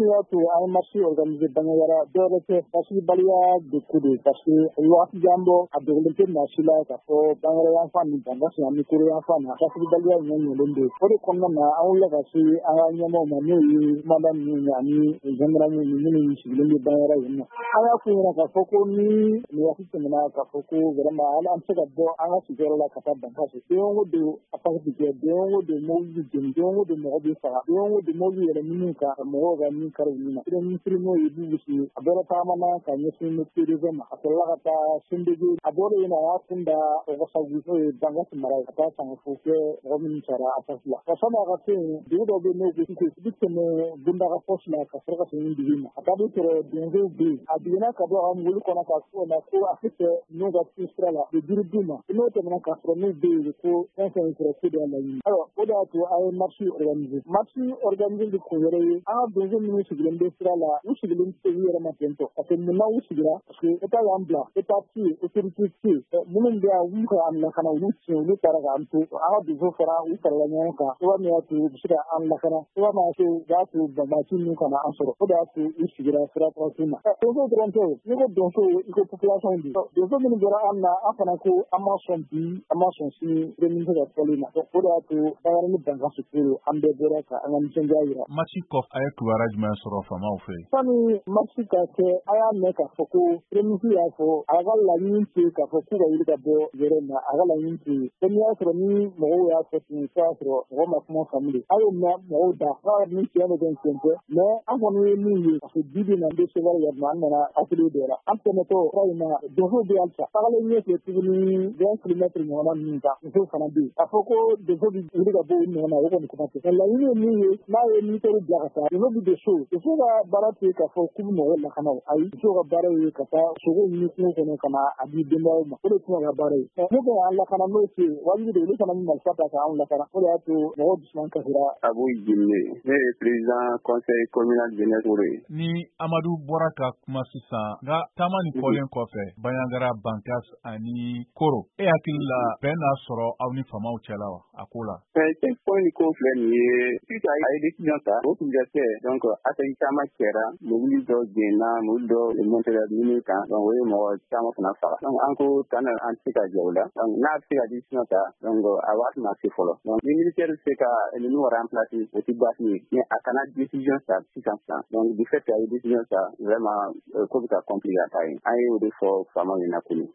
min y'a to an ye marche organisé Bandiagara dɔ wɛrɛ tɛ basibaliya de ko don parce que waati jan bɔ a dogolen tɛ maa si la k'a fɔ Bandiagara yanfan ni Banbaasi ani Koro yanfan na basibaliya ɲɛlen don. O de kɔnɔna na an wulila ka se an ka ɲɛmɔgɔw ma n'o ye commandant ninnu ani gendarme minnu sigilen bɛ Bandiagara yen nɔ. An y'a f'u ɲɛna k'a fɔ ko ni nin waati tɛmɛna k'a fɔ ko vraiment hali an bɛ se ka bɔ an ka sigiyɔrɔ la ka taa Banbaasi. Don o don attaque bɛ kɛ, don o don mobile bɛ jeni, don o don mɔgɔ bɛ faga, don o don mobile yɛlɛ minnu kan mɔgɔw ka min kari olu la. Premier ministre n'o ye Bubusi a bɔra taamana ka ɲɛsin PDG ma a sɔrɔla ka taa Sendege a bɔra yen a y'a kun da Ouagassogui n'o ye Banbaasi mara ye ka taa Sangafo kɛ mɔgɔ minnu sara attaque la. Ka sɔnni a ka se yen dugu dɔ bɛ yen n'o ko Sike i bɛ tɛmɛ Bundaga poste la ka sɔrɔ ka se nin dugu in ma. A ka bɛ sɔrɔ donsow bɛ yen a jiginna ka bɔ a ka mobile kɔnɔ k'a fɔ o la ko a tɛ fɛ n'u ka sira la u bɛ jiri d'u ma n'o tɛmɛna k'a sɔrɔ n'u bɛ yen ko fɛn fɛn sɔrɔ ko de y'a laɲini. Alors o de y'a to a ye marche organisé. Marche organisé de kun wɛrɛ ye an ka donso minnu sigilen bɛ sira la u sigilen tɛ u yɛrɛ ma ten tɔ parce que munna u sigira parce que État y'an bila État tɛ yen autorité tɛ yen minnu bɛ yan wuli ka an lakana olu tiɲɛ olu taara k'an to an ka donso fara u farala ɲɔgɔn kan cogoya min y'a to u bɛ se ka an lakana cogoya min y'a to u b'a to Banbaasi ninnu kana an sɔrɔ o de y'a to u sigira sira kɔrɔsiw ma. Donso dɔrɔn tɛ o n'i ko donso i ko population de donso minnu bɔra an na an fana ko an ma sɔn bi an ma sɔn sini premier ministre ka fɔli ma o de y'a to Bandiagara ni Banbaasi Koro an bɛɛ bɔra ka an ka nisɔndiya jira. Marche kɔfɛ a ye kibaruya jumɛn sɔrɔ faamaw fɛ? Sani marche ka kɛ a y'a mɛn k'a fɔ ko premier ministre y'a fɔ a ka laɲini tɛ k'a fɔ k'u ka wuli ka bɔ yɛrɛ ma a ka laɲini tɛ ko n'i y'a sɔrɔ ni mɔgɔw y'a fɔ ten fo y'a sɔrɔ mɔgɔw ma kuma faamu de a y'o mɛn mɔgɔw da k'a ka nin tiɲɛ de kɛ tiɲɛ tɛ mais an kɔni ye min ye parce que bi bi in na n bɛ Seware yɛrɛ an nana hakili dɔ la an tɛmɛtɔ fura in na donsow bɛ halisa tagalen ɲɛfɛ tuguni 20 kilomètres ɲɔgɔnna ninnu kan musow fana bɛ yen k'a fɔ ko donso bɛ wuli ka bɔ u ɲɔgɔn na o kɔni kuma tɛ mais laɲini ye min ye n'a ye militaire bila ka taa donso bɛ don so donso ka baara tɛ k'a fɔ k'u bɛ mɔgɔw lakana ayi muso ka baara ye ka taa sogo ɲini kungo kɔnɔ ka na a di denbayaw ma o de tun ka baara ye n'u bɛ an lakana n'o tɛ yen wajibi de olu fana bɛ marifa ta k'an lakana o de y'a to mɔgɔw dusuman kasira. Abu Jimbe ne ye président conseil communal jeunesse ye. Ni Amadu bɔra ka kuma sisan nka taama nin fɔlen kɔfɛ Bandiagara Banbaasi ani Koro e hakili la bɛn n'a sɔrɔ aw ni faamaw cɛla wa a ko la? Point ni ko filɛ nin ye suite a ye décision ta o tun bɛ kɛ donc affaire caman kɛra mobile dɔ genna mobile dɔ montera mini kan donc o ye mɔgɔ caman fana faga donc an ko tan an tɛ se ka jɛ o la donc n'a bɛ se ka décision ta donc a waati ma se fɔlɔ donc ni militaire bɛ se ka ninnu remplacer o tɛ baasi ye mais a kana décision ta sisan donc du fait a ye décision ta vraiment ko bɛ ka compliquer a ta ye an ye o de fɔ faamaw ɲɛna kunun.